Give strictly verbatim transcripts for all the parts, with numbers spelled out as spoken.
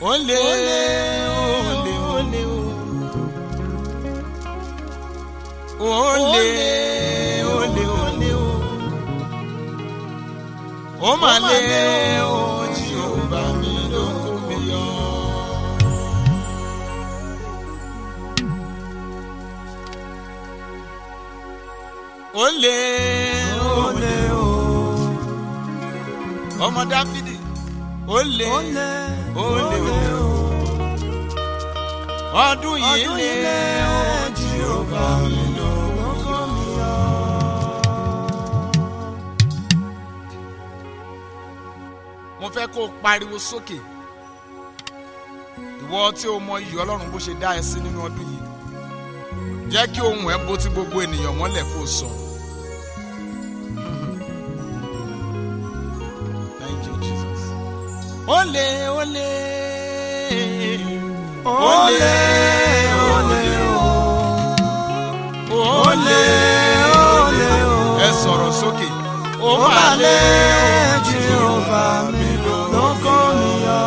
Olè olè olè olè olè olè ó mà lé o Jèhófà mi ló kó mi yọ. Olè olè o ọmọ Dáfídì olè olè olè o ọdún yìí lé o Jèhófà mi ló kó mi yọ. Mo fẹ́ kó o pariwo sókè ìwọ tí o mọ iyì Ọlọ́run bó ṣe dá ẹ sí nínú ọdún yìí jẹ́ kí ohùn ẹ bó ti gbogbo ènìyàn mọ́lẹ̀ kó o sọ. Thank you Jesus. Olè olè olè olè olè olè ẹ sọ̀rọ̀ sókè ó mà lé Jèhófà mi ló kó mi yọ.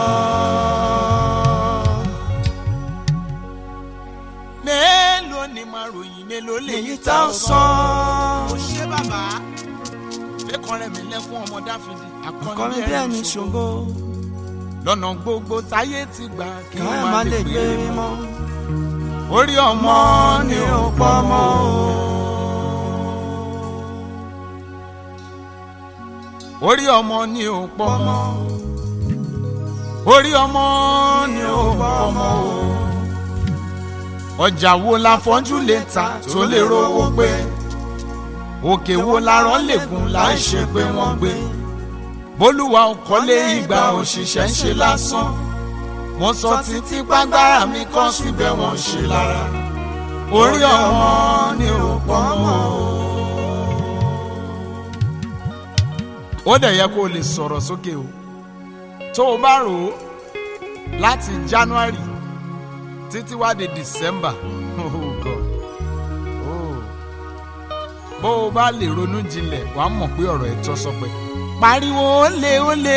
Mélòó ni màá ròyìn mélòó lè yí tá a sọ. Mo ṣe bàbá lẹ́kọ̀ọ́ rẹ̀ mi lẹ́kún ọmọ Dáfídì akọni bí ẹni ṣògo lọ́nà gbogbo táyé ti gbà kí wọ́n má lè gbé mi mọ́. Orí ọmọ ni ó pọ̀ mọ́ o. Orí ọmọ ni ó pọ̀ mọ́. Orí ọmọ ni ó pọ̀ mọ́ o. Ọjà wo la fọ́njú lè ta tó lè rówó pé? Òkè wo la rán lè gùn láì ṣe pé wọ́n gbé? Bólúwa ò kọ́lé ìgbà òṣìṣẹ́ ń ṣe lásán. Mo sọ títí gbàgbára mi kọ́ síbẹ̀ wọ́n ṣe lára. Orí ọmọ ni ó pọ̀ mọ́ o. Ó dẹ̀ yẹ kó o lè sọ̀rọ̀ sókè o. Tó o bá rò ó láti January títí wá di December. Oh God. Oh. Bó o bá lè ronú jinlẹ̀ wàá mọ̀ pé ọ̀rọ̀ ẹ̀ tọ́ sọpẹ́. Pariwo olè olè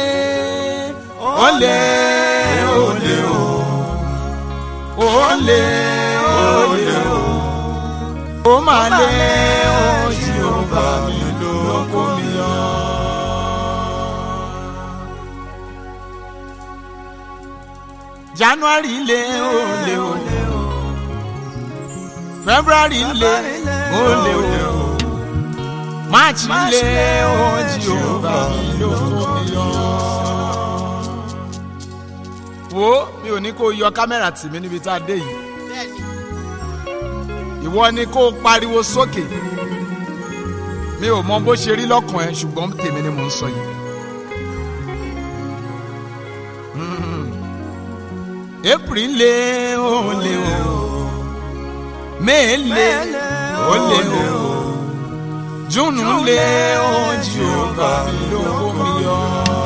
olè olè o olè olè o ó mà lé o Jèhófà mi ló kó mi yọ. January lé olè olè o February lé olè olè o March lé o Jèhófà mi ló kó mi yọ. Wo mi ò ní kó yọ kámẹ́rà tì mí níbi tá a dé yìí. Ìwọ ni kó pariwo sókè. Mi ò mọ bó ṣe rí lọ́kàn ẹ ṣùgbọ́n tèmi ni mò ń sọ yìí. April lé olè o May lé olè o June lé o Jèhófà mi ló kó mi yọ.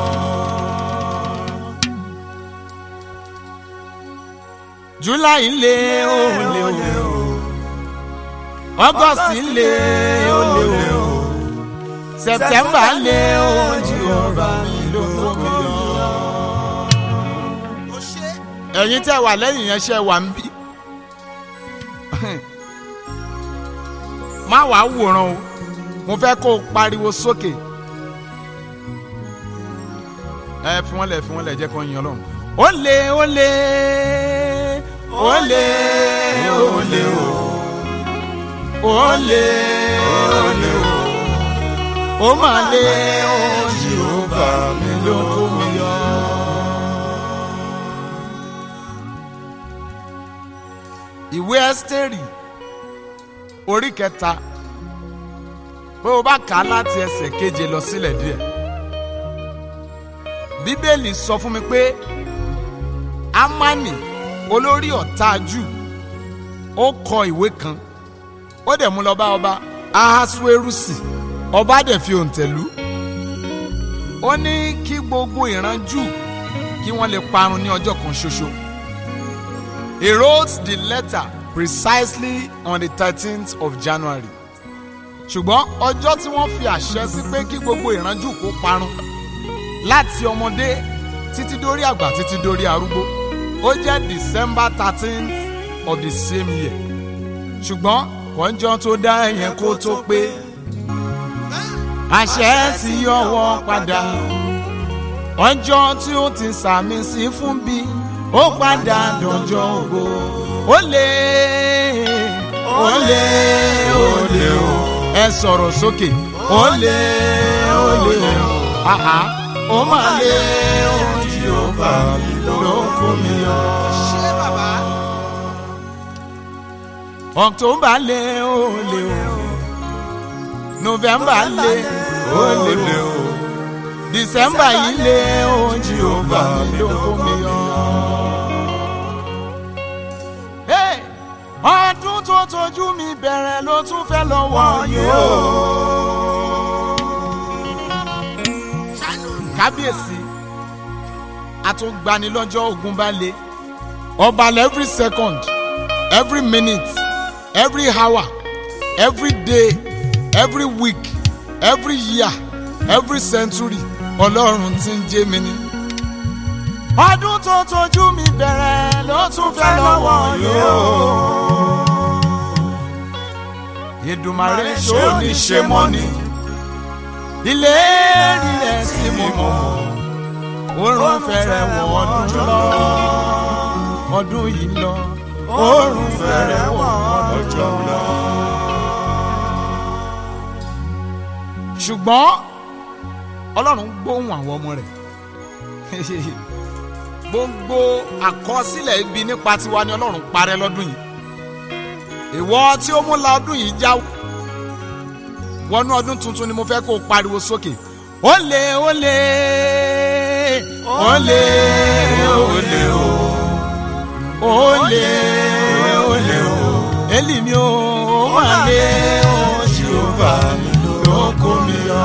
July lé olè o August lé olè o September lé o Jèhófà mi ló kó mi yọ. Ẹ̀yin tẹ́ wà lẹ́yìn yẹn ṣe wà ń bí. Má wàá wòran o, mo fẹ́ kó o pariwo sókè. Ẹ fi wọ́n lẹ̀ fi wọ́n lẹ̀ jẹ́ kó yin Ọlọ́run. Olè olè olè olè o olè olè o ó mà lé o Jèhófà mi ló kó mi yọ. Ìwé Ẹ́sítérì orí kẹta bó o bá kà á láti ẹsẹ̀ keje lọ sílẹ̀ díẹ̀. Bíbélì sọ fún mi pé Ámánì olórí ọ̀tá Júù ó kọ ìwé kan ó dẹ̀ mú lọ bá ọba Ahasuérusi ọba dẹ̀ fi òǹtẹ̀ lù. Ó ní kí gbogbo ìran Júù kí wọ́n lè parun ní ọjọ́ kan ṣoṣo. He wrote the letter precisely on the thirteenth of January. Ṣùgbọ́n ọjọ́ tí wọ́n fi àṣẹ sí pé kí gbogbo ìran Júù kó parun láti ọmọdé títí dórí àgbà títí dórí arúgbó ó jẹ́ December thirteenth of the same year ṣùgbọ́n kọjọ́ tó dá ẹ̀yẹn kó tó pé àṣẹ ti yọwọ́ padà ọjọ́ tí ó ti sàmì sí fún bí ó padà dọjọ́ ògo ó lé ó lé ó lé o ẹ sọ̀rọ̀ sókè ó lé ó lé o àhá ó máa lé o Jèhófà ló kó mi yọ. ṣé bàbá. October lé ó lé o November lé ó lé o December yìí lé o Jèhófà ló kó mi yọ. ọdún tó tójú mi bẹ̀rẹ̀ ló tún fẹ́ lọ́wọ́ yìí o. kábíyèsí àtúngbanilọ́jọ́ ogun bá lé ọba every second every minute every hour every day every week every year every century ọlọ́run tí ń jẹ́ mi ní. ọdún tó tójú mi bẹ̀rẹ̀ ló tún fẹ́ lọ́wọ́ yìí o. Èdùmàrè ṣó ní ṣe mọ́ ni ìlérí rẹ̀ sí mo mọ̀ oòrùn fẹ́rẹ̀ wọ̀ ọdún lọ ọdún yìí lọ oòrùn fẹ́rẹ̀ wọ̀ ọdún lọ. ṣùgbọ́n Ọlọ́run gbóhùn àwọn ọmọ rẹ̀ gbogbo àkọsílẹ̀ ibi nípa tiwa ni Ọlọ́run parẹ́ lọ́dún yìí ìwọ tí ó mú la ọdún yìí já wọnú ọdún tuntun ni mo fẹ́ kó o pariwo sókè ó lé ó lé ó lé ó lé o ó lé ó lé o èlì mi ó má lé o Jèhófà ló kó mi yọ.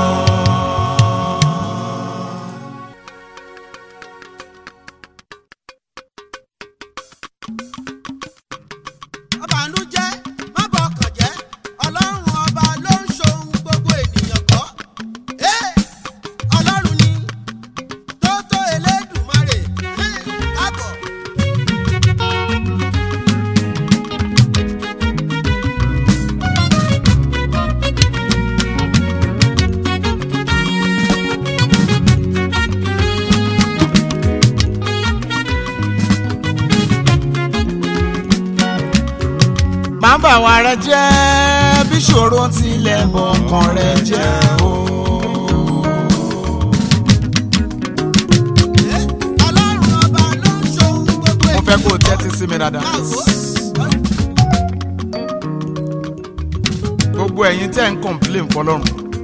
má bà wá rẹ jẹ́ bí ṣòro tilẹ̀ bọ̀kàn rẹ jẹ́ o. Ọlọ́run ọba ló ń ṣohun gbogbo ẹ̀. mo fẹ́ kó o tẹ́tí sí mi dáadáa. gbogbo ẹ̀yin tẹ́ ń complain fọlọ́run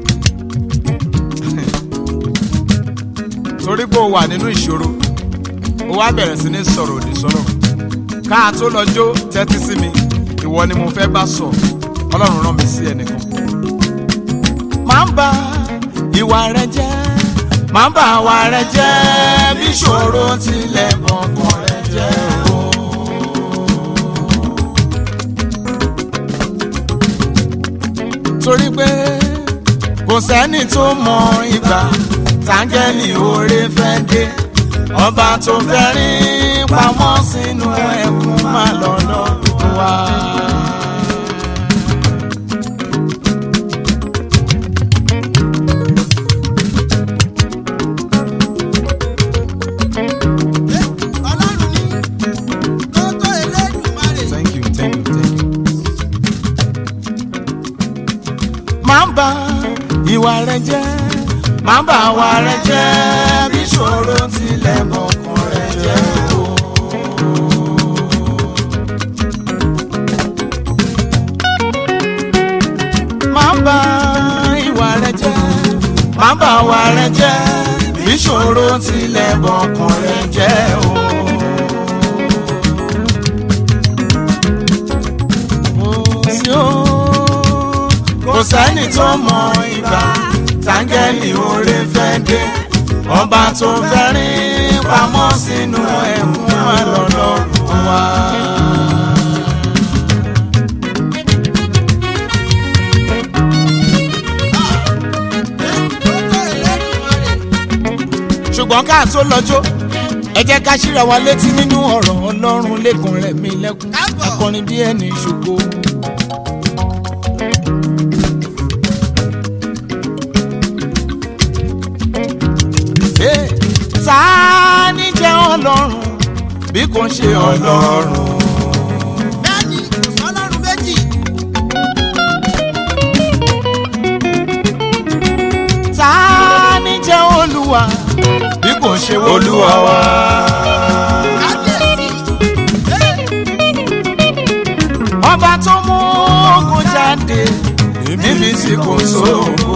torí pé o wà nínú ìṣòro o wá bẹ̀rẹ̀ sí ní sọ̀rọ̀ òdì sọ́lọ́run káà tó lọ jó tẹ́tí sí mi ìwọ ni mo fẹ́ bá sọ Ọlọ́run rán mi sí ẹnìkan. máa ń bà ìwà rẹ jẹ́ máa ń bà àwa rẹ jẹ́ bí ṣòro tilẹ̀ bọ̀kàn rẹ jẹ́ o. torí pé kò sẹ́ni tó mọ ìgbà táńgẹ́lì oore fẹ́ dé ọba tó fẹ́ rí pamọ́ sínú ẹkún má lọ́lọ́ wá. Thank you, thank you, thank you. máa ń bà ìwà rẹ jẹ́ máa ń bà àwa rẹ jẹ́ bí ṣòro tilẹ̀ bọ̀kàn rẹ jẹ́ o. máa ń bà ìwà rẹ jẹ́ máa ń bà àwa rẹ jẹ́ bí ṣòro tilẹ̀ bọ̀kàn rẹ jẹ́ o. kò sẹ́ni tó mọ ìgbà táńgẹ́lì oore fẹ́ dé ọba tó fẹ́ rí pamọ́ sínú ẹ̀kún Ọlọ́run wa. ṣùgbọ́n ká tó lọ́jọ́ ẹ jẹ́ ká ṣíra wa létí nínú ọ̀rọ̀ Ọlọ́run lẹ́kùn rẹ̀ mí lẹ́kùn akọrin bí ẹni ṣògo. Ta ni jẹ́ Ọlọ́run bí kò ṣe Ọlọ́run. bẹ́ẹ̀ni kò sọ́lọ́run méjì. Ta ni jẹ́ Olúwa bí kò ṣe Olúwa wa. kábíyèsí. Ọba tó mú ogun jáde níbi tí kò sóògùn.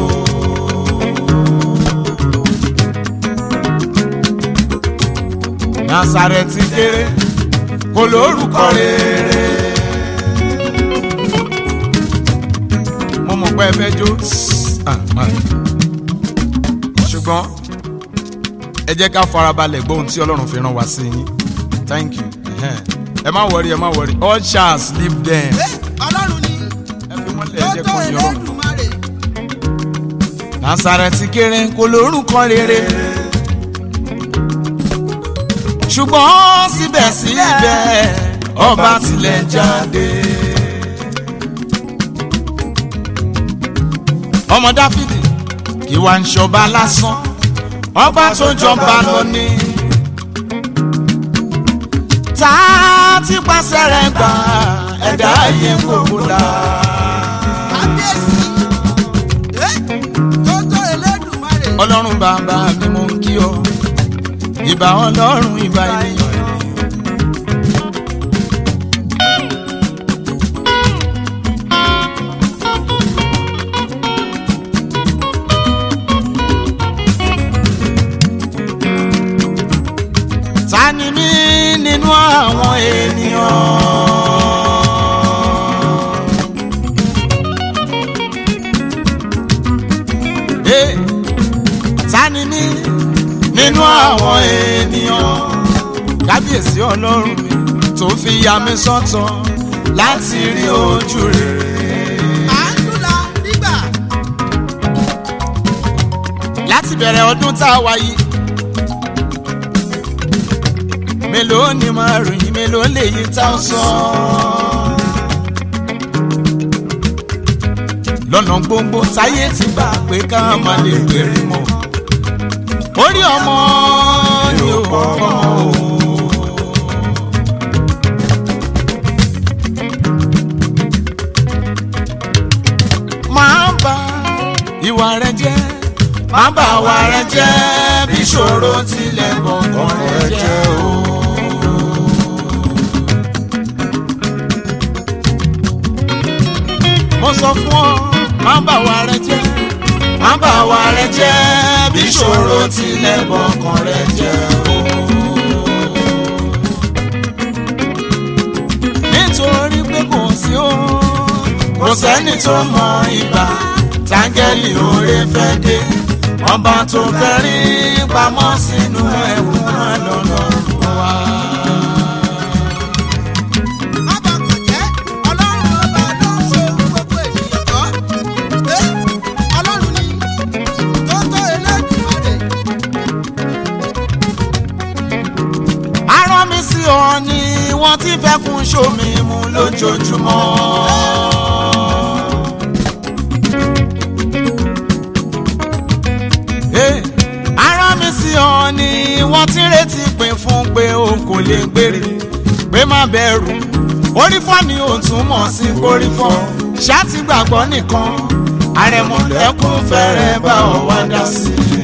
Násárẹ́tì kéré kò lórúkọ rere. Mo mọ̀ pé ẹ fẹ́ jó ṣùgbọ́n ẹ jẹ́ ká farabalẹ̀ gbọ́ ohun tí Ọlọ́run fi rán wa sí yín. Thank you. Ẹ má wọrí ẹ má wọrí all chance leave them. Ọlọ́run ni Ẹ fi wọ́n lẹ̀ ẹ jẹ́ tó kó tó ní Ọlọ́run. Elédùmarè. Násárẹ́tì kéré kò lórúkọ rere. Ṣùgbọ́n síbẹ̀síbẹ̀ ọba tilẹ̀ jáde. Ọmọ Dáfídì kì wá ń ṣọba lásán, ọba tó jọba lọ ní. Ta ti pàṣẹ rẹ̀ gbà ẹ̀dá ayé gbogbo la. kábíyèsí. tó tó Elédùmarè. Ọlọ́run bàbá mi mò ń kí ọ, ìbà Ọlọ́run ìbà ènìyàn. Ta ni mí nínú àwọn ènìyàn? Hey, ta ni mí nínú àwọn ènìyàn? Kábíyèsí Ọlọ́run mi tó fi ya mi sọ́tọ̀ láti rí ojú rere. àánú la nígbà. Láti bẹ̀rẹ̀ ọdún tá a wá yìí, mélòó ni máa ròyìn, mélòó lè yí tá a sọ. Lọ́nà gbogbo táyé ti gbà pé ká má lè gbèrè mọ́. Orí ọmọ ni ò ọmọ o. Máa bà ìwà rẹ jẹ́, máa bà ìwà rẹ jẹ́ bí ìṣòro tilẹ̀ gbọ̀ngàn rẹ jẹ́ o. Mo sọ fún ọ, máa bà ìwà rẹ jẹ́, máa bà ìwà rẹ jẹ́ bí ìṣòro tilẹ̀ gbọ̀ngàn rẹ jẹ́ o. Nítorí pé kò sí o, kò sẹ́ni tó mọ ìgbà táńgẹ́lì oore fẹ́ dé. Ọba tó fẹ́ rí pamọ́ sínú ẹ̀wù náà lọ́lọ́run wá. Ọba kò jẹ́ Ọlọ́run ọba ló ń ṣe gbogbo ènìyàn kọ́. Ọlọ́run ni tó tó Elédùmarè. Arán mi sí ọ ni wọ́n ti fẹ́ kún ṣomi mu lójoojúmọ́. Arán mi sí ọ ni wọ́n ti retí pé fún pé o kò lè gbèrè pé má bẹ̀rù. Orí fọ́ ni ò túmọ̀ sí borí fọ́, ṣáà ti gbàgbọ́ nìkan. Àrẹ̀mọ̀lẹ́kùn fẹ́rẹ̀ bá ọ wá dá sí i.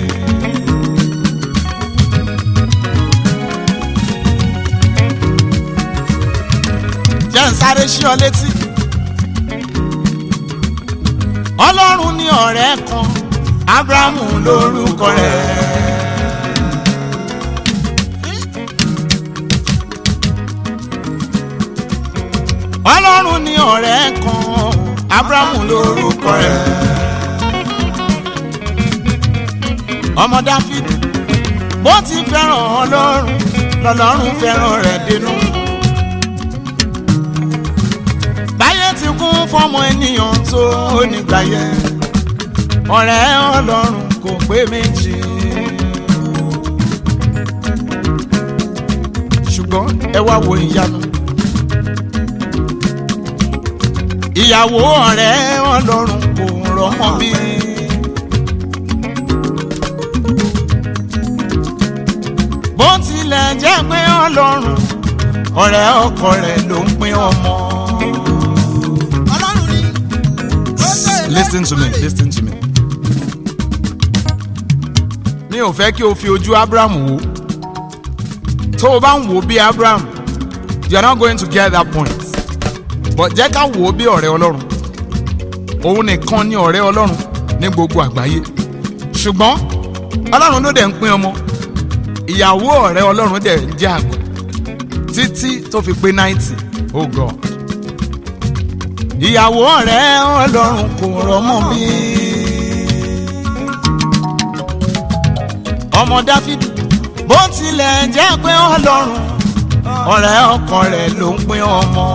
Jẹ́ ń sáré sí ọ létí. Ọlọ́run ní ọ̀rẹ́ kan, Ábúráhámù lórúkọ rẹ̀. Ọlọ́run ní ọ̀rẹ́ kan, Ábúráhámù lórúkọ rẹ̀. Ọmọ Dáfídì bó ti fẹ́ràn Ọlọ́run lọ́lọ́run fẹ́ràn rẹ̀ dénú. Báyé ti kún fọ́mọ ènìyàn tó nígbà yẹn, ọ̀rẹ́ Ọlọ́run kò pé méjì. wá wo ìyanu. ìyàwó ọ̀rẹ́ Ọlọ́run kò rọ́mọ bí. bó tilẹ̀ jẹ́ pé Ọlọ́run ọ̀rẹ́ ọkọ rẹ̀ ló ń pín ọmọ. Ọlọ́run ni. Listen to me, listen to me. mi ò fẹ́ kí o fi ojú Abraham wò. tó o bá ń wò bí Abraham, you are not going to get that point. but jẹ́ ká wò ó bí ọ̀rẹ́ Ọlọ́run. òun nìkan ni ọ̀rẹ́ Ọlọ́run ní gbogbo àgbáyé. ṣùgbọ́n Ọlọ́run ló dẹ̀ ń pín ọmọ. ìyàwó ọ̀rẹ́ Ọlọ́run dẹ̀ ń jẹ́ àgbà títí tó fi pé ninety. oh God. ìyàwó ọ̀rẹ́ Ọlọ́run kò rọ́mọ bí. ọmọ Dáfídì bó tilẹ̀ jẹ́ pé Ọlọ́run ọ̀rẹ́ ọkọ rẹ̀ ló ń pín ọmọ.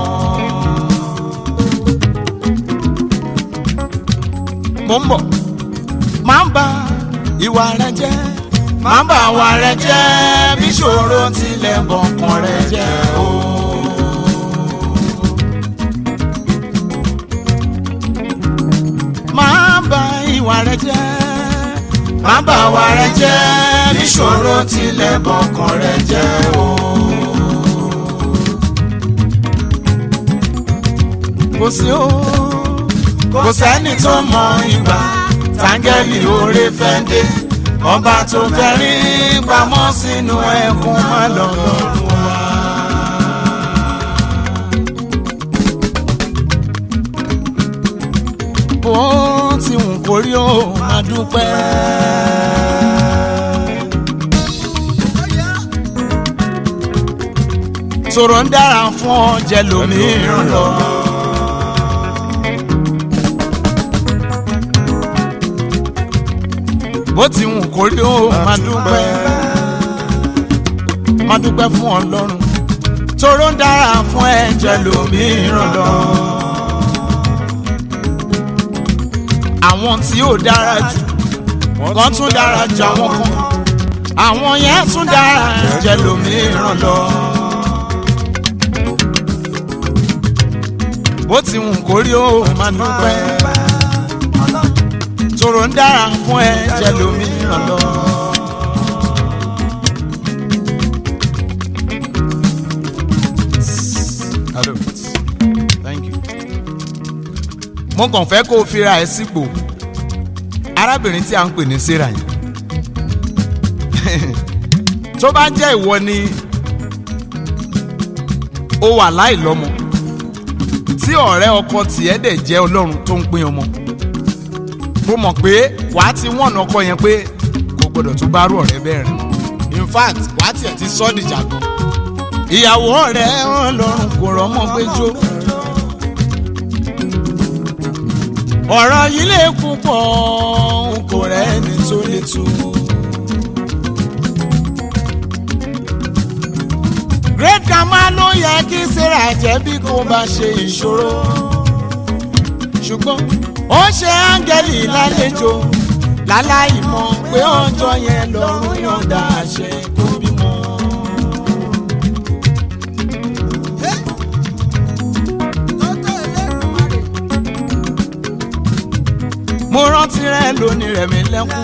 mo ń bọ̀ máa ń ba ìwà rẹ jẹ́ máa ń ba ìwà rẹ jẹ́ bí ṣòro tilẹ̀ bọ̀kan rẹ jẹ́ o. máa ń ba ìwà rẹ jẹ́ máa ń ba ìwà rẹ jẹ́ bí ṣòro tilẹ̀ bọ̀kan rẹ jẹ́ o. kò sí o kò sẹ́ni tó mọ ìgbà táńgẹ́lì oore fẹ́ dé ọba tó fẹ́ rí pamọ́ sínú ẹkún má lọ́rùn wá. bó ti wù kó rí o máa dúpẹ́. sọ̀rọ̀ ń dára fún ọ jẹ́ lómìíràn lọ. bó ti wù kó rí o máa dúpẹ́ máa dúpẹ́ fún Ọlọ́run tóró ń dára fún ẹ̀jẹ̀ lómìíràn lọ. àwọn tí ó dára jù kan tún dára jù àwọn kan àwọn yẹn tún dára ẹ̀jẹ̀ lómìíràn lọ. bó ti wù kó rí o máa dúpẹ́ tòrò ń dára fún ẹ̀jẹ̀ lómìíràn lọ. Hello. Thank you. mo kàn fẹ́ kó o fira ẹ̀ sípò arábìnrin tí a ń pè ní Sarah yìí. tó bá jẹ́ ìwọ ni ó wà láìlọ́mọ tí ọ̀rẹ́ ọkọ tiẹ̀ dẹ̀ jẹ́ Ọlọ́run tó ń pín ọmọ. mo mọ̀ pé wàá ti wọ̀nà ọkọ yẹn pé kò gbọdọ̀ tún bá rú ọ̀rẹ́ bẹ́ẹ̀ rẹ̀. in fact wàá tiẹ̀ ti sọ́ dìjà gan. ìyàwó ọ̀rẹ́ Ọlọ́run kò rọ́mọ gbẹ́jọ́. ọ̀rọ̀ yìí lè púpọ̀ kò rẹ́ni tó lè tú. great grandma ló yẹ kí Sarah jẹ́ bí kò bá ṣe ìṣòro. ṣùgbọ́n ó ṣe áńgẹ́lì lálejò láláì mọ̀ pé ọjọ́ yẹn lọ́run yọ̀ǹda àṣẹ kó bímọ. mo rántí rẹ lónìí rẹ̀ mi lẹ́kún.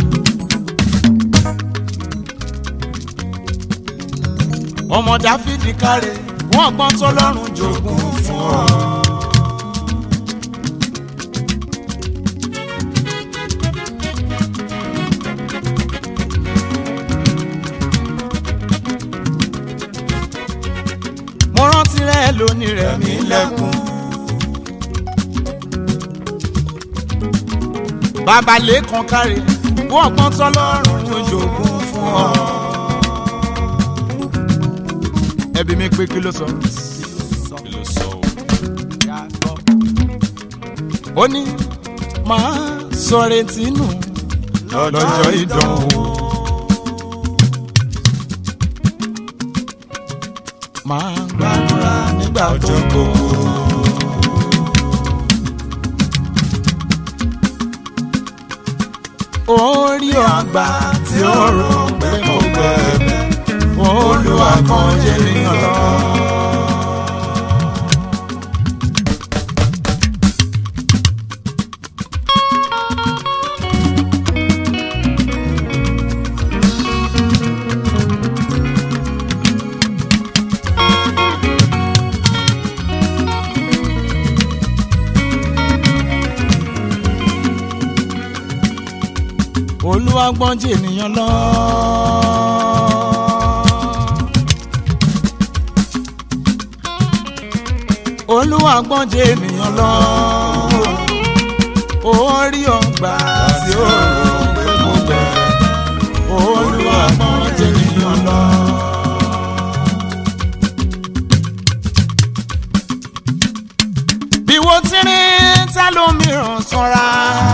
ọmọ Dáfídì káre wọ́n gbọ́n tó lọ́rùn jogún fún ọ. mo rántí rẹ lónìí rẹ̀ mi lẹ́kún. bàbá lẹ́kàn káre wọ́n gbọ́n tó lọ́rùn jogún fún ọ. ẹbí mi pé kí ló sọ. kí ló sọ o. ó ní máa sọ retí nù lọ́jọ́ ìdánwò. máa gbàdúrà nígbà gbogbo. orí ọgbà tí ó rò pé kò gbẹ̀bẹ̀. Olúwa kan jẹ́ ènìyàn lọ. Olúwa gbọ́n jẹ́ ènìyàn lọ. Olúwa gbọ́n jẹ́ ènìyàn lọ. Orí ọgbà tí ó rò pé kò bẹ̀rẹ̀. Olúwa gbọ́n jẹ́ ènìyàn lọ. Bí wo ti rí tá lómìíràn sanra.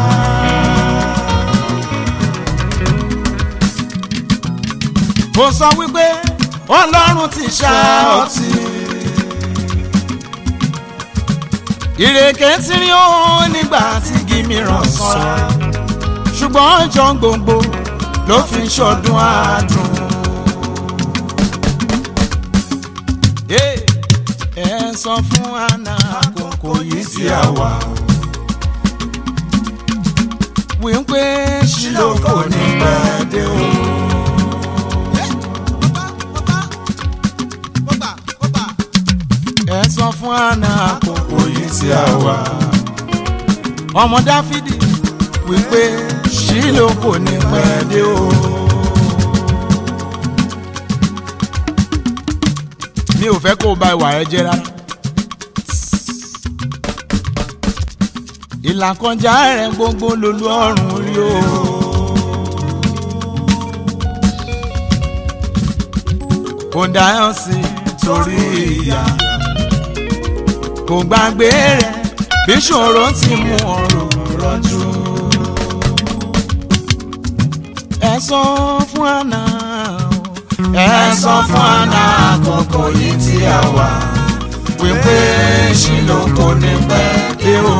Ó sọ wípé Ọlọ́run ti ṣá ọtí. Ìrèké tí rí ó nígbà tí igi mìíràn sanra. Ṣùgbọ́n ọjọ́ gbogbo ló fi ṣọdún àádùn. Ẹ sọ fún Hánà àkókò yìí tí a wà. Wípé Ṣílò kò ní pẹ́ dé o. Ẹ sọ fún Hánà àkókò yìí tí a wà. Ọmọ Dáfídì wípé Ṣílò kò ní pẹ́ dé o. Mi ò fẹ́ kó o bà ìwà rẹ jẹ́ rárá. Ìlàkọjá rẹ gbogbo lolú ọ̀run rí o. Kò dáyọ̀ sí torí ìyà. Kò gbàgbé rẹ̀ bí ṣòro ti mú ọ̀rọ̀ rọ̀jú. Ẹ sọ fún Hánà, ẹ sọ fún Hánà àkókò yìí tí a wà. Wípé Ṣílò kò ní pẹ́ dé o.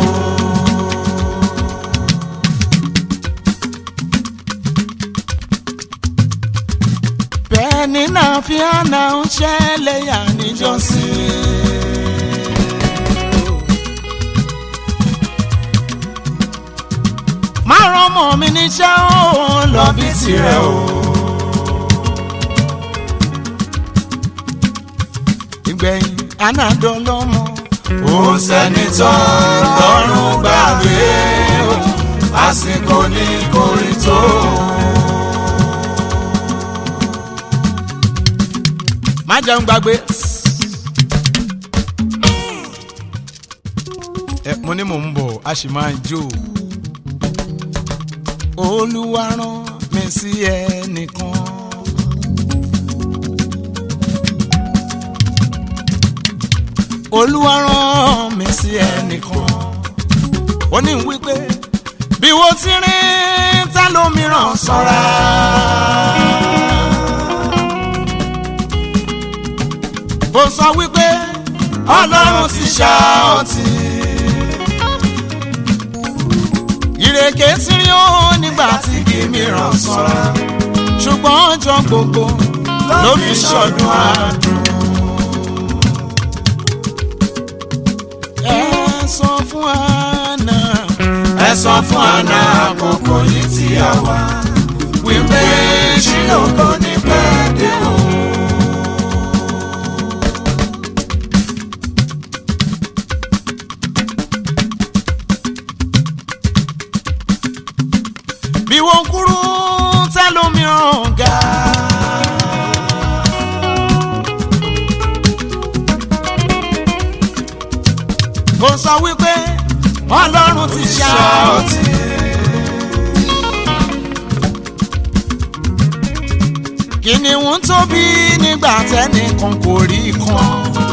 Pẹ́nínà fi Hánà ń ṣẹlẹ́yà níjọ́sí. Márùn ọmọ mi níṣẹ́ ó lọ bí tirẹ̀ o. Ìgbẹ̀yìn Hánà dọ́lọ́mọ. Ó sẹ́ni tán lọ́rùn gbàgbé o. Àsìkò ní kórìtó. Má jẹun gbàgbé. Ẹ mo ní mò ń bọ̀ a sì máa jó. Olúwa rán mi sí ẹnìkan. Olúwa rán mi sí ẹnìkan. Ó ní wípé bí wo ti rí tá lómìíràn sanra. Ó sọ wípé Ọlọ́run ti ṣá ọtí. Ìrèké tí rí ó nígbà tí igi mìíràn sanra. Ṣùgbọ́n ọjọ́ gbogbo ló fi ṣọdún àádùn. Ẹ sọ fún Hánà, ẹ sọ fún Hánà àkókò yìí tí a wà. Wípé Ṣílò kò ní pẹ́ dé o. Bí wọ́n kúrú tẹ́lómìíràn ga. Kò sọ wípé Ọlọ́run ti ṣá ọtí. Kìnìún tóbi nígbà tẹ́nìkan kò rí ikán.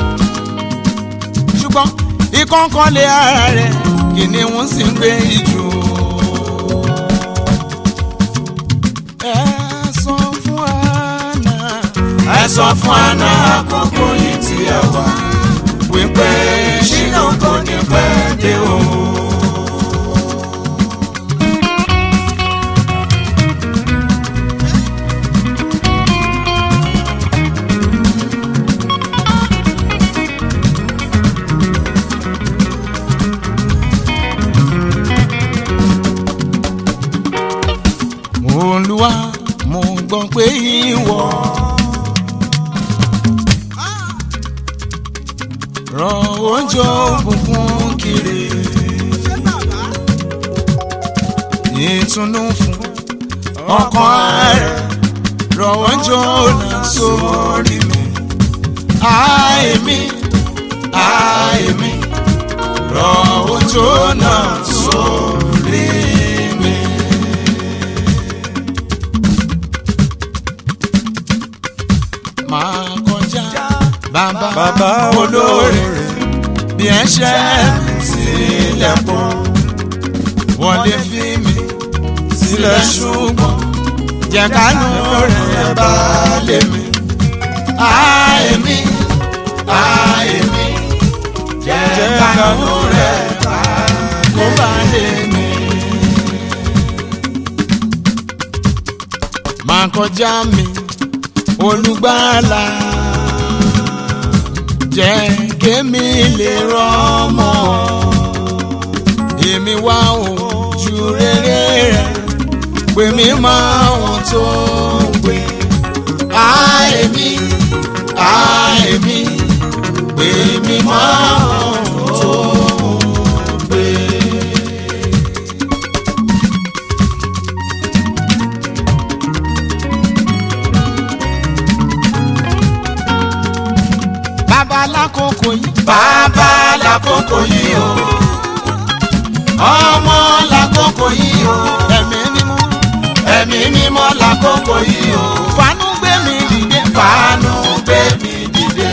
Ṣùgbọ́n ikán kan lé ara rẹ̀, kìnìún sì ń gbé ijù. Ẹ sọ fún Hánà, ẹ sọ fún Hánà àkókò yìí tí ẹ wà. Wípé Ṣílò kò ní pẹ́ dé o. mo gbọ́ pé ìwọ ràn oúnjẹ òkùnkùn kiri ìtùnú fún ọkàn rẹ̀ ràn oúnjẹ ọ̀nà sórí mi àìmí àìmí ràn oúnjẹ ọ̀nà sórí mi. Máa kọjá bàbá Bàbá olóore bí ẹ ṣe sílẹ̀ pọ̀ wọ́n lè fi mi sílẹ̀ ṣùgbọ́n jẹ́ kánú rẹ̀ bá lé mi. Àìmí àìmí jẹ́ kánú rẹ̀ bá lé mi. Máa kọjá mi olùgbàlà jẹ́ kémi lè rọ́mọ èmi wá ojú rere rẹ̀ pé mi máa wọ́n tó ń gbé àìmí àìmí pé mi máa wọ́n tó ń gbé. Bàbá lákòókò yìí. Bàbá lákòókò yìí o. Ọmọ lákòókò yìí o. Ẹ̀mí mímọ́. Ẹ̀mí mímọ́ lákòókò yìí o. Fàánú gbé mi dìde. Fàánú gbé mi dìde.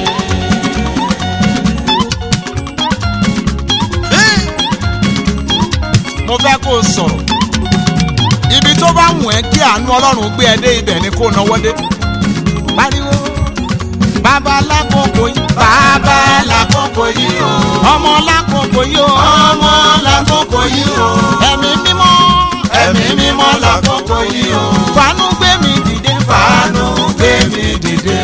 Mo fẹ́ kó o sọ̀rọ̀. Ibi tó bá wù ẹ́ kí àánú Ọlọ́run gbé ẹ dé ibẹ̀ ni kó o náwó dé. Pariwo. Bàbá lákòókò yìí. Bàbá lákòókò yìí o. Ọmọ lákòókò yìí o. Ọmọ lákòókò yìí o. Ẹ̀mí mímọ́. Ẹ̀mí mímọ́ lákòókò yìí o. Fàánú gbé mi dìde. Fàánú gbé mi dìde.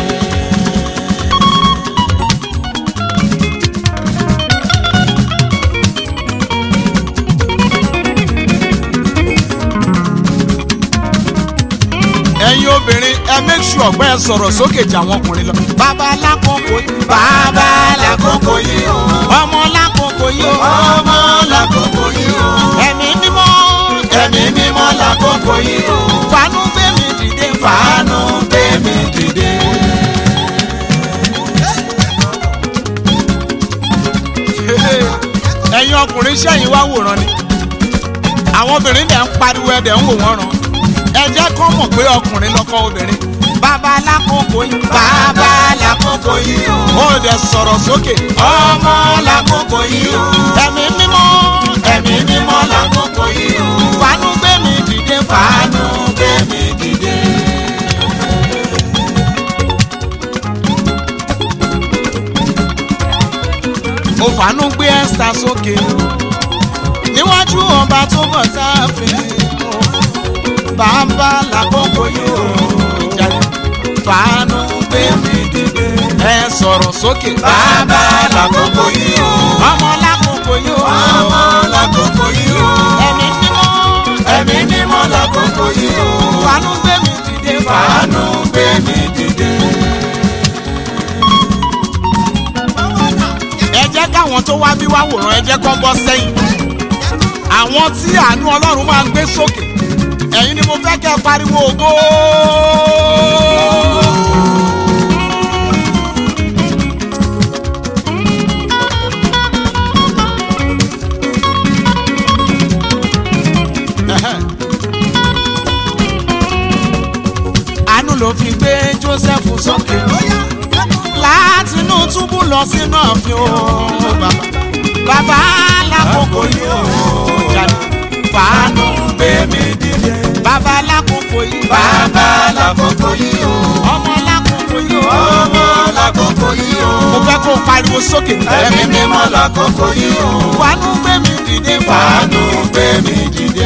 Ẹ̀yin obìnrin ẹ make sure ọ̀gbẹ́ ẹ sọ̀rọ̀ sókè jà àwọn ọkùnrin lọ. Bàbá lákòókò yìí. Bàbá lákòókò yìí o. Ọmọ lákòókò yìí o. Ọmọ lákòókò yìí o. Ẹ̀mí mímọ́. Ẹ̀mí mímọ́ lákòókò yìí o. Fàánú gbé mi dìde. Fàánú gbé mi dìde. Ẹ̀yin ọkùnrin sẹ́yìn wá wòran ni. Àwọn obìnrin dẹ̀ ń pariwo ẹ̀ dẹ̀ ń wò wọ́n ràn. Ẹ jẹ́ kó mọ̀ pé ọkùnrin lọ́kọ obìnrin. Bàbá lákòókò yìí. Bàbá lákòókò yìí o. Ó dẹ̀ sọ̀rọ̀ sókè. Ọmọ lákòókò yìí o. Ẹ̀mí mímọ́. Ẹ̀mí mímọ́ lákòókò yìí o. Fàánú gbé mi dìde. Fàánú gbé mi dìde. Mo fàánú gbé Ẹ́sítà sókè níwájú ọba tó bọ̀ sáfẹ́. Bàbá lákòókò yìí o. Fàánú gbé mi dìde. Ẹ sọ̀rọ̀ sókè. Bàbá lákòókò yìí o. Ọmọ lákòókò yìí o. Ọmọ lákòókò yìí o. Ẹ̀mí mímọ́. Ẹ̀mí mímọ́ lákòókò yìí o. Fàánú gbé mi dìde. Fàánú gbé mi dìde. Ẹ jẹ́ káwọn tó wá bí wá wòran ẹ jẹ́ kó bọ́ sẹ́yìn. Àwọn tí àánú Ọlọ́run máa ń gbé sókè. Ẹ̀yin ni mo fẹ́ kẹ́ pariwo ògo. Àánú ló fi gbé Joseph sókè látinú túbú lọ sínú ààfin o. Bàbá lákòókò yìí o. Fàánú gbé mi dìde. Bàbá lákòókò yìí. Bàbá lákòókò yìí o. Ọmọ lákòókò yìí o. Ọmọ lákòókò yìí o. Mo fẹ́ kó pariwo sókè. Ẹ̀mí mímọ́ lákòókò yìí o. Fàánú gbé mi dìde. Fàánú gbé mi dìde.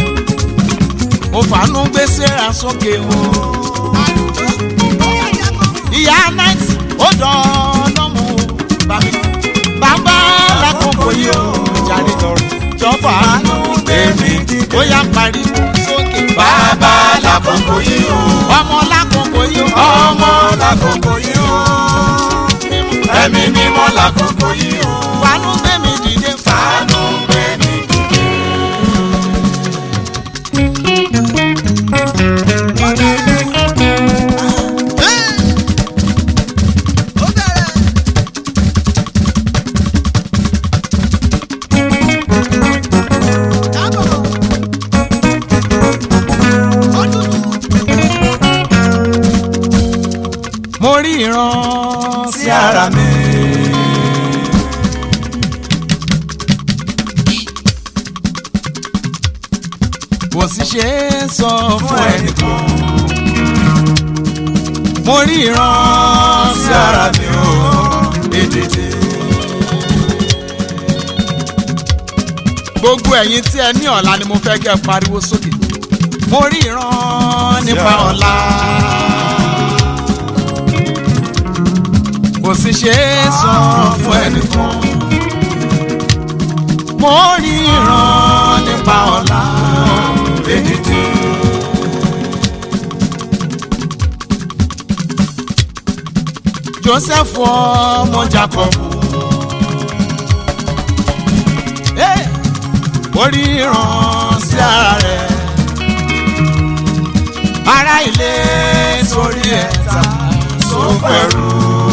Mo fàánú gbé Sẹ́rà sókè o. ó yá pariwo sókè. Bàbá lákòókò yìí o. ọmọ lákòókò yìí o. Ọmọ lákòókò yìí o. Ẹ̀mí mímọ́ lákòókò yìí o. fàánú gbé mi dìde. Fàánú gbé mi dìde. Ó bẹ̀rẹ̀. Kábọ̀. Ó dúdú. mo rí ìran Sí ara mi. kò sì ṣe é sọ Fún fún ẹnì. ẹnìkan. mo rí ìran Sí ara mi o. Èdèdè. gbogbo ẹ̀yin tí ẹ ní ọ̀la ni mo fẹ́ kẹ́ ẹ pariwo sókè. mo rí ìran nípa ọ̀la. kò sì ṣe é sọ fún ẹnìkan. mo rí ìran nípa ọ̀la. Èdèdè. Joseph ọmọ Jacob. Hey! ó rí ìran sí ara rẹ̀. ará ilé sórí ẹ̀ta sóko ẹrú.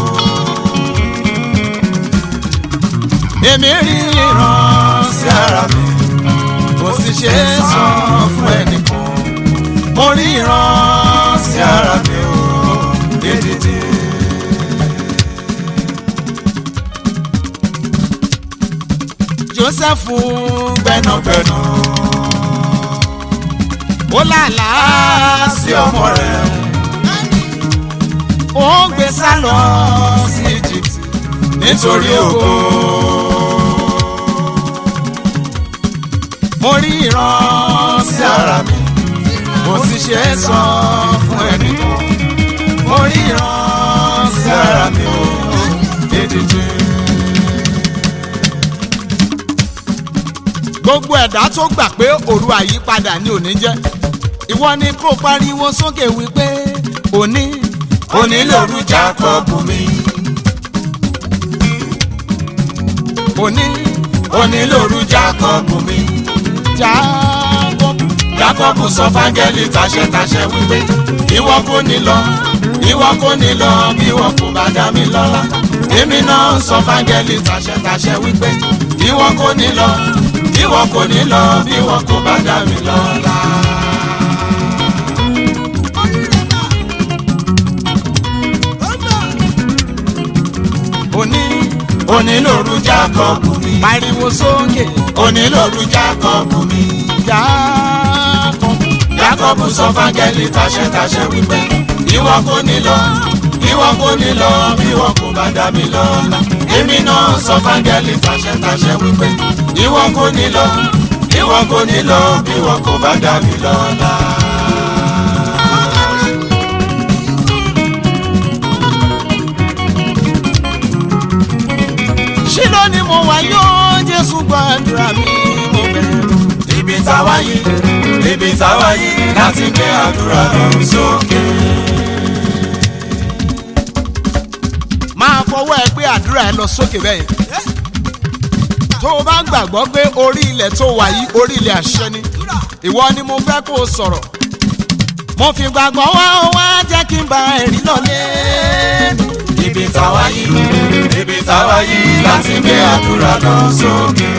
èmi rí ìran sí ara mi kò sì ṣe é sọ fún ẹnìkan. mo rí ìran sí ara mi o. Èdèdè. Joseph gbẹnagbẹna ó lálàá sí ọmọ rẹ̀. ó ń gbé sálọ sí Egypt nítorí ògo. mo rí ìran sí ara mi mo sì ṣe é sọ fún ẹnìkan. mo rí ìran sí ara mi o. Èdèdè. gbogbo ẹ̀dá tó gbà pé òru àyípadà ni òní jẹ́ ìwọ ni kó pariwo sókè wípé òní Òní lòru Jákọ́bù mi. òní Òní lòru Jákọ́bù mi. Jákọ́bù. Jákọ́bù sọ fáńgẹ́lì tàṣẹtàṣẹ wípé ìwọ kò ní lọ ìwọ kò ní lọ bí ìwọ kò bá dá mi lọ́lá. Èmi náà sọ fáńgẹ́lì tàṣẹtàṣẹ wípé ìwọ kò ní lọ ìwọ kò ní lọ bí ìwọ kò bá dá mi lọ́lá. òní Òní lòru Jákọ́bù mi. pariwo sókè Òní lòru Jákọ́bù mi. Jákọ́bù. Jákọ́bù sọ fáńgẹ́lì tàṣẹtàṣẹ wípé ìwọ kò ní lọ ìwọ kò ní lọ bí ìwọ kò bá dá mi lọ́lá. Èmi náà sọ fáńgẹ́lì tàṣẹtàṣẹ wípé ìwọ kò ní lọ ìwọ kò ní lọ bí ìwọ kò bá dá mi lọ́lá. Ṣílò ni mo wà yóò Jésù gbàdúrà mi mo bẹ̀rù. Ibi táwa yìí ibi táwa yìí láti gbé àdúrà lọ sókè. máa fọwọ́ ẹ gbé àdúrà ẹ lọ sókè bẹ́ẹ̀. tó o bá gbàgbọ́ pé orí ilẹ̀ tó wà yìí orí ilẹ̀ àṣẹ ni ìwọ ni mo fẹ́ kó o sọ̀rọ̀. mo fi gbàgbọ́ wá o wá jẹ́ kí n bá ẹ̀rí lọ́lé. Ibi táwa yìí ibi táwa yìí láti gbé àdúrà lọ sókè.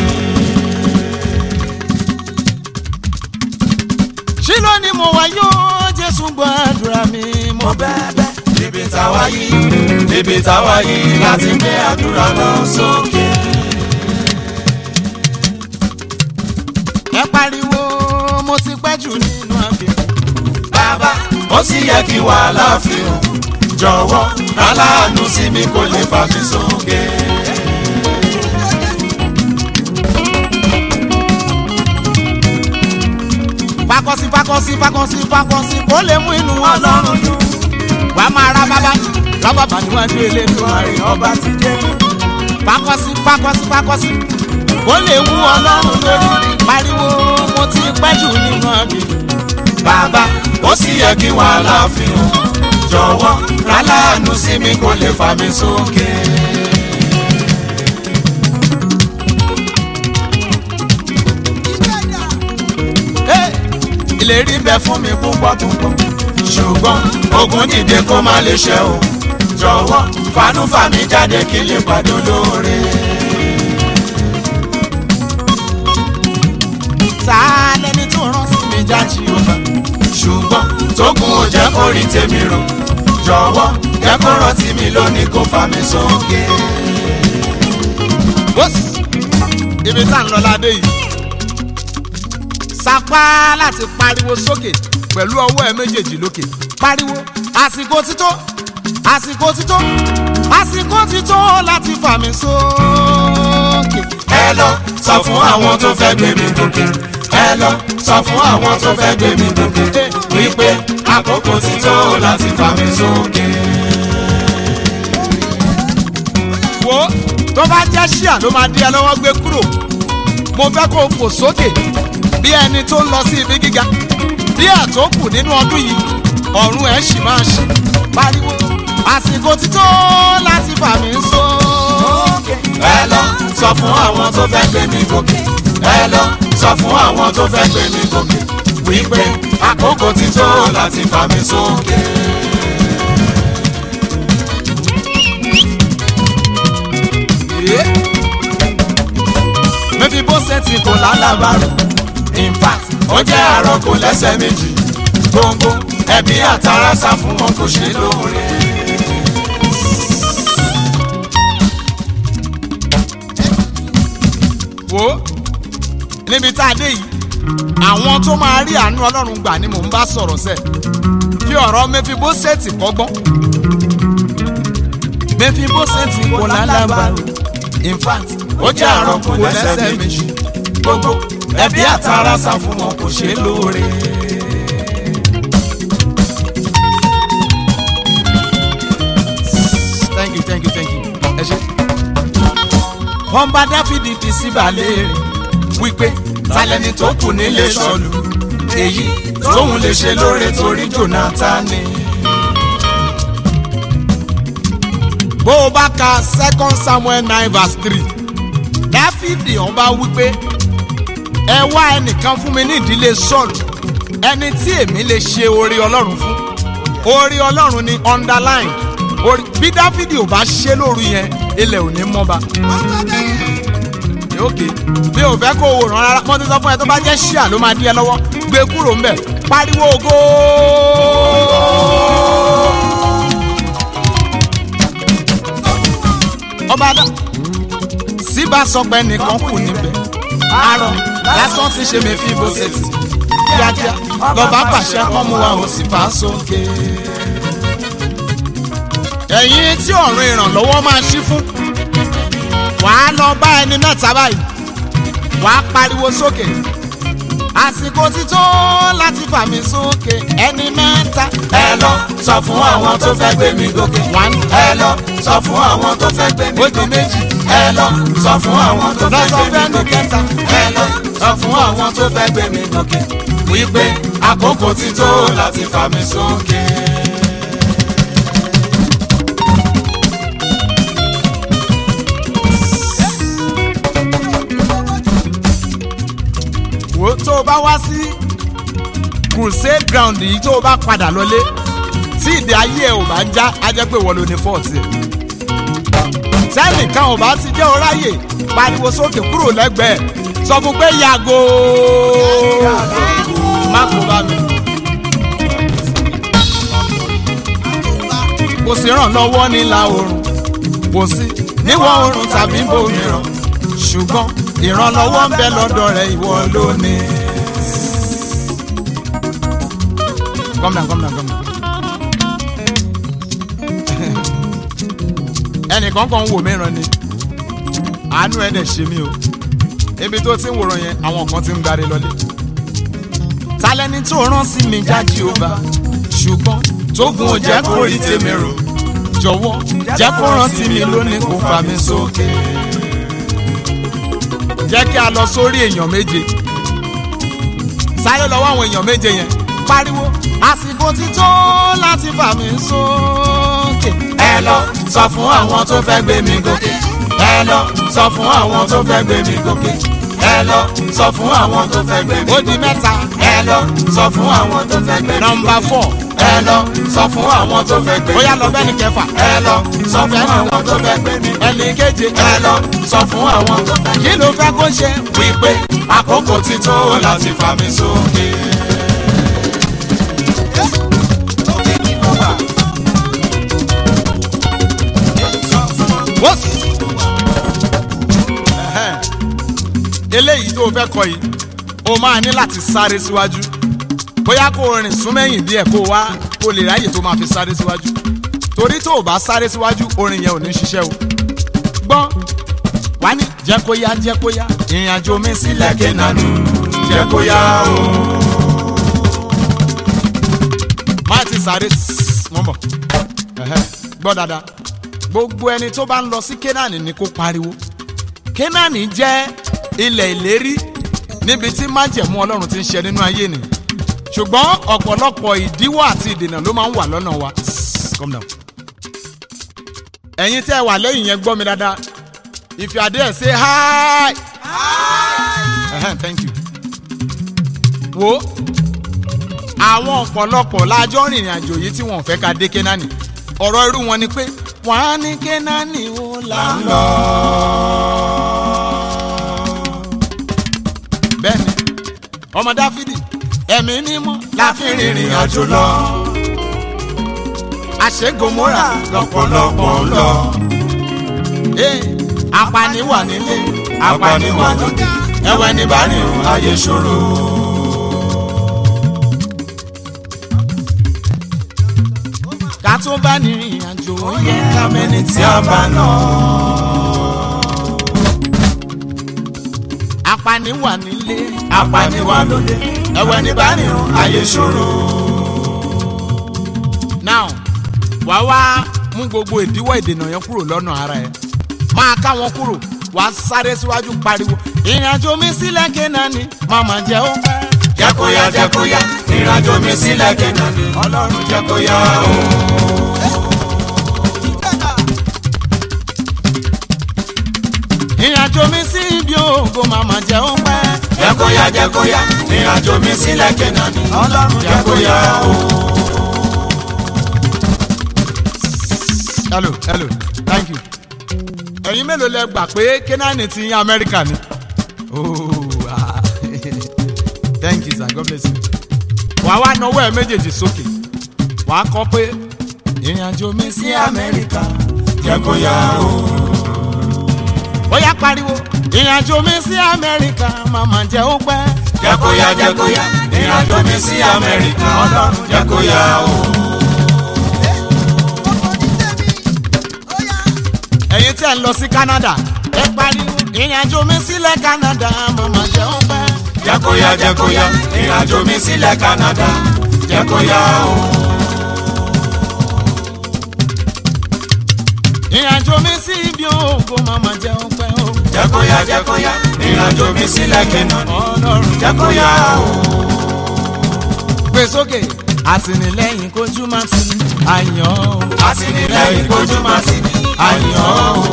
Ṣílò ni mo wà yóò Jésù gbàdúrà mi mo bẹ̀bẹ̀. Ibi táwa yìí ibi táwa yìí láti gbé àdúrà lọ sókè. ẹ pariwo mo ti pẹ́ jù nínú àgbẹ̀. Bàbá ó sì yẹ kí wàhálà fi hàn jọ̀wọ́ aláàánú sí mi kò lè fà mí sókè. fakọsí fakọsí fakọsí fakọsí kó lè mú inú Ọlọ́run dùn. wàá máa ra bàbá ra bàbá níwájú Elédùmarè ọba ti dé. fakọsí fakọsí fakọsí kó lè mú Ọlọ́run lórí. pariwo mo mo ti pẹ́ jù nínú àgbè. bàbá ó sì yẹ kí wàhálà fi hàn jọ̀wọ́ ráláàánú sí mi kó lè fà mí sókè. Hey! ìlérí bẹ fún mi púpọ̀ púpọ̀ ṣùgbọ́n ogun dìde kó má lè ṣẹ o jọ̀wọ́ fanú fà mí jáde kí lè pàdé olóore. ta lẹni tó rán sí mi jáde ọba. ṣùgbọ́n tógun ò jẹ́ kó rí tèmi rò jọ̀wọ́ jẹ́ kó rántí mi lónìí kó fà mí sókè. bọ́sì ibi tá à ń lọ ládé yìí sapá láti pariwo sókè pẹ̀lú ọwọ́ ẹ méjèèjì lókè pariwo àsìkò ti tó àsìkò ti tó àsìkò ti tó láti fà mí sókè. ẹ lọ sọ fún àwọn tó fẹ́ gbé mi gòkè ẹ lọ sọ fún àwọn tó fẹ́ gbé mi gòkè wípé àkókò ti tó láti fà mí sókè. wo tó bá jẹ́ ṣíà ló máa dí ẹ lọ́wọ́ gbé kúrò mo fẹ́ kó o fò sókè bí ẹni tó ń lọ sí ibi gíga bí àtòkù nínú ọdún yìí ọ̀run ẹ̀ sì máa ṣe pariwo àsìkò ti tó láti fà mí sókè. ẹ lọ sọ fún àwọn tó fẹ́ gbé mi gòkè ẹ lọ sọ fún àwọn tó fẹ́ gbé mi gòkè wípé àkókò ti tó láti fà mí sókè. mẹ́fì bó ṣe ti kò lálábàárò in fact ó jẹ́ àròkò lẹ́sẹ̀ méjì gbòǹgbò ẹbí àtàrà sá fún wọn kò ṣe lóore. wo níbi tá a dé yìí àwọn tó máa rí àánú ọlọ́run gbà ni mò ń bá sọ̀rọ̀ sẹ́ fi ọ̀rọ̀ mẹ́fì bó ṣe ti kọ́gbọ́n mẹ́fì bó ṣe ti kò lálábàárò in fact ó jẹ́ àròkò lẹ́sẹ̀ méjì gbogbo ẹbí àtàrà sá fún wọn kò ṣe lóore. thank you thank you thank you ẹ ṣe. wọ́n bá dáfídì di síbàlẹ̀ rẹ̀ wípé talẹ́ni tó kù nílé sọ̀lù èyí tóun lè ṣe lóore torí Jónátánì. bó o bá ka second Samuel nine verse three dáfídì ọba wípé ẹ wá ẹnìkan fún mi ní ìdílé sọ́ọ̀lù ẹni tí èmi lè ṣe oore ọlọ́run fún oore ọlọ́run ni underline orí bí dáfídì ò bá ṣe lóru yẹn ilẹ̀ ò ní mọ́ba. òkè bí o fẹ́ kó o ràn rárá mo ti sọ fún ẹ tó bá jẹ́ ṣíà ló máa dí ẹ lọ́wọ́ gbé kúrò ńbẹ̀ pariwo ògo. ọba dá síbá sọ pé nìkan kù níbẹ̀ arọ lásán ti ṣe mi fi bó ṣe tì kíákíá lọ́ba pàṣẹ kọ́ mu wa ò sì fà á sókè. ẹ̀yin tí ọ̀run ìrànlọ́wọ́ máa ṣí fún wàá lọ bá ẹni mẹ́ta báyìí wàá pariwo sókè àsìkò ti tó láti fà mí sókè ẹni mẹ́ta. ẹ lọ sọ fún àwọn tó fẹ́ gbé mi gòkè ẹ lọ sọ fún àwọn tó fẹ́ gbé mi gòkè ẹ lọ sọ fún àwọn tó fẹ́ gbé mi gòkè ẹ lọ sọ fún àwọn tó fẹ́ gbé mi gòkè wípé àkókò ti tó láti fà mí sókè. wo tó o bá wá sí crusade ground yìí tó o bá padà lọlé tí ìdí ayé ẹ ò bá já á jẹ́ pé wọ́n ló ní fọ́ọ̀tì ẹ̀. sẹ́nìkan ò bá ti jẹ́ oráyè pariwo sókè kúrò lẹ́gbẹ̀ẹ́ sọ fún pé yàgò má kó bá mi. kò sí ìrànlọ́wọ́ nílà oòrùn kò sí níwọ̀ oòrùn tàbí bòmíràn ṣùgbọ́n ìrànlọ́wọ́ ń bẹ lọ́dọ̀ rẹ̀ ìwọ lónìí. Come down, come down, come down. ẹnìkan kan ń wò mí ràn ni àánú ẹ̀ dẹ̀ ṣe mí o ibi tó ti ń wòran yẹn àwọn kan ti ń gbáre lọlé. talẹ́ni tó rán sí mi jáde ó bá ṣùgbọ́n tógun ò jẹ́ kó rí tèmi rò jọ̀wọ́ jẹ́ kó rántí mi lónìí kó fà mí sókè. jẹ́ kí a lọ sórí èèyàn méje sáré lọ́wọ́ àwọn èèyàn méje yẹn pariwo àsìkò ti tó láti fà mí sókè. ẹ lọ sọ fún àwọn tó fẹ́ gbé mi gòkè. ẹ lọ sọ fún àwọn tó fẹ́ gbé mi gòkè. ẹ lọ sọ fún àwọn tó fẹ́ gbé mi ó gòkè. di mẹ́ta. ẹ lọ sọ fún àwọn tó fẹ́ gbé mi gòkè. nọmba four. ẹ lọ sọ fún àwọn tó fẹ́ gbé mi ó gòkè. yá lọ bẹ́ẹ̀ ni kẹfà. ẹ lọ sọ fún àwọn tó fẹ́ gbé mi gòkè. ẹnì keje. ẹ lọ sọ fún àwọn tó fẹ́ gbé kí mi ló fẹ́ kó ṣe. wípé àkókò ti tó láti fà mí sókè. wọ́s. Ẹ̀hẹ́n. eléyìí tó o fẹ́ kọ yìí o máa ní láti sáré síwájú bóyá kó o rìn súnmẹ́yìn díẹ̀ kó o wá kó o lè ráyè tó máa fi sáré síwájú torí tó o bá sáré síwájú orin yẹn ò ní ṣiṣẹ́ o gbọ́n wá ní jẹ́ kó yá jẹ́ kó yá ìrìn àjò mi sílẹ̀ Kénáánì jẹ́ kó yá o. má ti sáré wọ́n bọ̀ Ẹ̀hẹ́n. gbọ́ dáadáa gbogbo ẹni tó bá ń lọ sí Kénáánì ni kó pariwo Kénáánì jẹ́ ilẹ̀ ìlérí níbi tí májẹ̀mú Ọlọ́run ti ń ṣe nínú ayé ni ṣùgbọ́n ọ̀pọ̀lọpọ̀ ìdíwọ́ àti ìdènà ló máa ń wà lọ́nà wa. Calm down. ẹ̀yin tẹ́ ẹ wà lẹ́yìn yẹn gbọ́ mi dáadáa if you are there say hi. hi. thank you. wo àwọn ọ̀pọ̀lọpọ̀ lájọ́ rìnrìn àjò yìí tí wọ́n fẹ́ ká dé Kénáánì ọ̀rọ̀ irú wọn ni pé wọ́n á ní Kénáánì ó là ń lọ. bẹ́ẹ̀ni ọmọ Dáfídì ẹ̀mí mímọ́ la fi rìnrìn àjò lọ. àṣé Gòmórà lọ́pọ̀lọpọ̀ ń lọ. apani wà nílé apani wà lóde. ẹ̀wẹ̀ ní bá rìn ayé ṣòro. ká tó bá ní ìrìn àjò ó yẹ ká mẹ́ni tí a bá nà. apani wà nílé apani wà lóde. ẹ̀wẹ̀ ní bá rìn ayé ṣòro. now wà wá mú gbogbo ìdíwọ́ ìdènà yẹn kúrò lọ́nà ara ẹ̀ máa ká wọn kúrò wà á sáré síwájú pariwo ìrìn àjò mi sílẹ̀ Kénáánì màmá jẹ́ ó pẹ́. jẹ́ kó yá jẹ́ kó yá ìrìn àjò mi sílẹ̀ Kénáánì Ọlọ́run jẹ́ kó yá o. ìrìn àjò mi sí ibi ògo màmá jẹ́ ó pẹ́. jẹ́ kó yá jẹ́ kó yá ìrìn àjò mi sílẹ̀ Kénáánì Ọlọ́run jẹ́ kó yá o. hello hello thank you. ẹ̀yin mélòó lẹ gbà pé Kénáánì ti yín Amẹ́ríkà ni. oh ah thank you sir God bless you. wàá wá nawọ́ ẹ méjèèjì sókè wàá kọ pé ìrìn àjò mi sí Amẹ́ríkà jẹ́ kó yá o. ó yá pariwo ìrìn àjò mi sí Amẹ́ríkà màmá jẹ́ ó pẹ́. jẹ́ kó yá jẹ́ kó yá ìrìn àjò mi sí Amẹ́ríkà Ọlọ́run jẹ́ kó yá o. ẹ̀yin tí ẹ̀ ń lọ sí Canada ẹ pariwo ìrìn àjò mi sílẹ̀ Canada màmá jẹ́ ó pẹ́. jẹ́ kó yá jẹ́ kó yá ìrìn àjò mi sílẹ̀ Canada jẹ́ kó yá o. ìrìn àjò mi sí ibi ògo màmá jẹ́ ó pẹ́ o. jẹ́ kó yá jẹ́ kó yá ìrìn àjò mi sílẹ̀ Kénáánì Ọlọ́run jẹ́ kó yá o. gbé sókè àtìlẹ́yìn kojú máa ti àyàn o. àtìlẹ́yìn kojú máa ti àyàn o.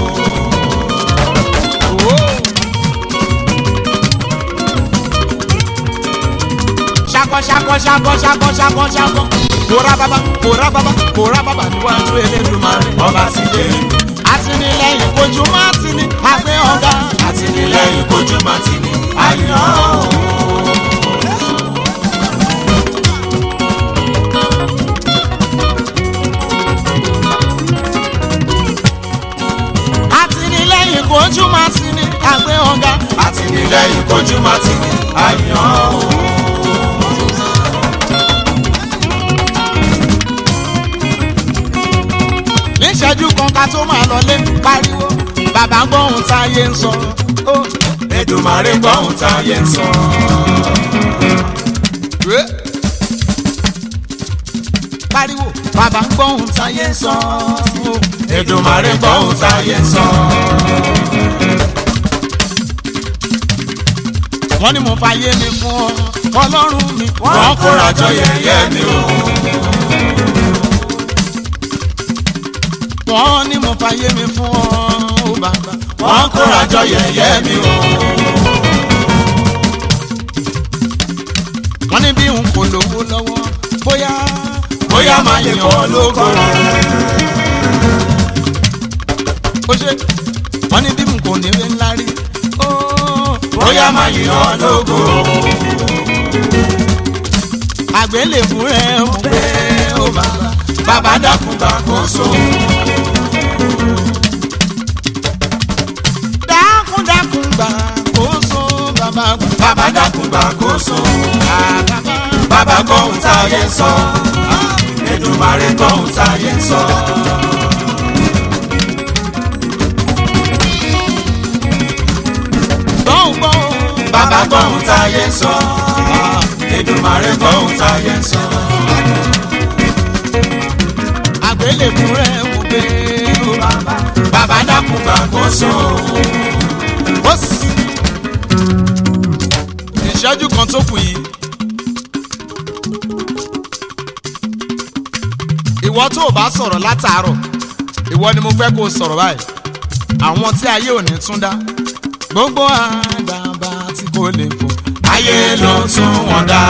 ṣakọ ṣakọ ṣakọ ṣakọ ṣakọ ṣakọ kóra bàbá kóra bàbá kóra bàbá níwájú Elédùmarè ọba ti dé. àtìlẹ́yìn kojú máa ti ní àgbẹ̀ ọ̀gá. àtìlẹ́yìn kojú máa ti ní àyàn o. àtìlẹ́yìn kojú máa ti ní àgbẹ̀ ọ̀gá. àtìlẹ́yìn kojú máa ti ní àyàn o. níṣẹ́jú kan ká tó máa lọlé pariwo bàbá gbọ́hùn táyé ń sọ. Èdùmàrè gbọ́hùn táyé ń sọ. pariwo bàbá gbọ́hùn táyé ń sọ. Èdùmàrè gbọ́hùn táyé ń sọ. wọ́n ní mo fàyè mi fún ọ ọlọ́run mi. wọ́n kóra jọ yẹ̀yẹ́ mi o. wọ́n ní mo fàyè mi fún ọ ó bàbá. wọ́n kóra jọ yẹ̀yẹ́ mi o. wọ́n ní bí n kò lówó lọ́wọ́ bóyá bóyá máa yẹ kọ́ lóko rẹ̀. ó ṣe wọ́n ní bí n kò níwé ńlá rí bóyá máa yẹ ọ́ lóko. àgbélébù rẹ̀ mú pé ó bàbá. bàbá dákun gbàkóso. dákun dákun gbàkóso bàbá. bàbá dákun gbàkóso. bàbá. bàbá gbọ́hùn táyé sọ. Èdùmàrè gbọ́hùn táyé sọ. gbọ́hùn gbọ́hùn. bàbá gbọ́hùn táyé sọ. Èdùmàrè gbọ́hùn táyé sọ. àgbélébù rẹ̀ mú pé ó bàbá. bàbá dákun gbàkóso. ó sì. ìṣẹ́jú kan tó kù yìí. ìwọ tó o bá sọ̀rọ̀ látàárọ̀ ìwọ ni mo fẹ́ kó o sọ̀rọ̀ báyìí. àwọn tí ayé ò ní tún dá. gbogbo àdàbà tí kò lè fò. ayé ló tún wọn dá.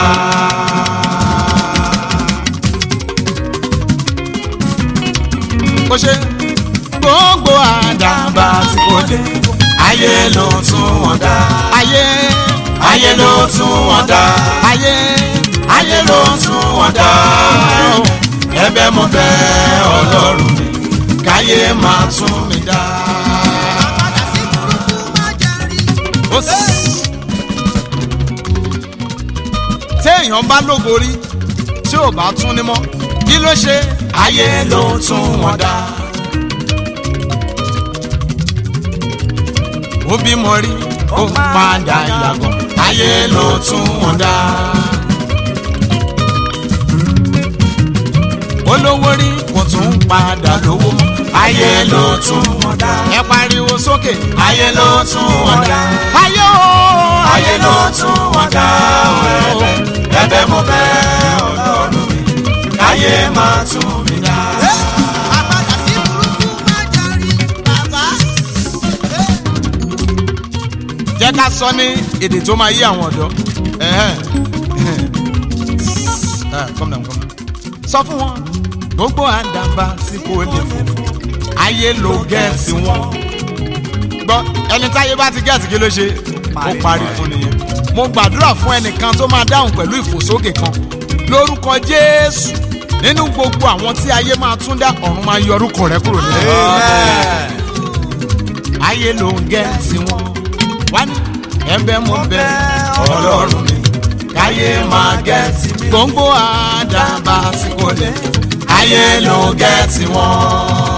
kò ṣe gbogbo àdàbà tí kò lè fò. ayé ló tún wọn dá. ayé ayé ló tún wọn dá. ayé ayé ló tún wọn dá. ẹ̀bẹ̀ mo bẹ̀ Ọlọ́run mi káyé máa tún mi dá. Àpàdà sí burúkú má jẹ́ rí. ó sì. téèyàn bá lógo rí tí ò bá tún ní mọ́ kí ló ṣe. ayé ló tún wọn dá. ó bímọ rí ó padà yàgò. ayé ló tún wọn dá. olówó rí kò tún padà lówó mọ́. ayé ló tún wọn dá. ẹ pariwo sókè. ayé ló tún wọn dá. ayé o. ayé ló tún wọn dá. ẹ̀bẹ̀ mo bẹ̀ Ọlọ́run mi káyé máa tún mi dá. Àpàdà sí burúkú má jẹ́ rí. Bàbá. jẹ́ ká sọ ní èdè tó máa yé àwọn ọ̀dọ́. Ẹ̀hẹ́n. Ah, calm down, calm down. sọ fún wọn gbogbo àdàbà tí kò lè fò. ayé ló gẹ̀ẹ́sì wọn. gbọ́ ẹni táyé bá ti gẹ̀ẹ́sì kí ló ṣe ó parí fún nìyẹn. mo gbàdúrà fún ẹnìkan tó máa dáhùn pẹ̀lú ìfòsókè kan lórúkọ Jésù. nínú gbogbo àwọn tí ayé máa tún dá ọ̀run máa yọ orúkọ rẹ kúrò nínú. ayé ló ń gẹ̀ẹ́sì wọn. wá ní ẹ̀bẹ̀ mo bẹ̀ Ọlọ́run mi káyé máa gẹ̀ẹ́sì mi. gbogbo àdàbà tí kò lè fò. ayé ló gẹ̀ẹ́sì wọn.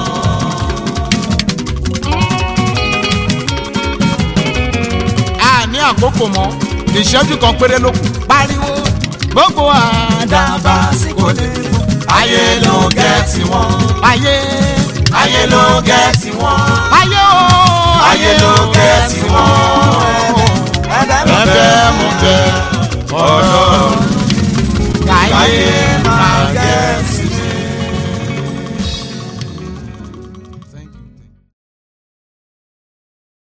a ní àkókò mọ́ ìṣẹ́jú kan péré ló kù. pariwo gbogbo àdàbà tí kò lè fò. ayé ló gẹ̀ẹ́sì wọn. ayé ayé ló gẹ̀ẹ́sì wọn. ayé o. ayé ló gẹ̀ẹ́sì wọn. ẹ̀bẹ̀ mo bẹ̀ Ọlọ́run káyé. káyé